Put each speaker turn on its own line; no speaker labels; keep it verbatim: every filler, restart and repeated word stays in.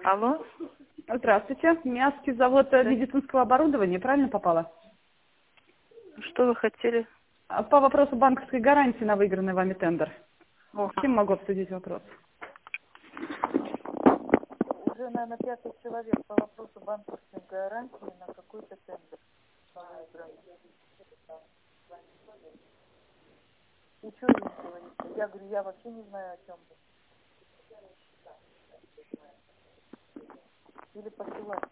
Алло?
Здравствуйте. Миасский завод э,
Да.
медицинского оборудования. Правильно попала?
Что вы хотели?
А, По вопросу банковской гарантии на выигранный вами тендер.
О,
С кем могу обсудить вопрос?
уже, наверное, пятый человек по вопросу банковской гарантии на какой-то тендер. И что вы мне говорите? Я говорю, я вообще не знаю, о чем вы. Или посылать.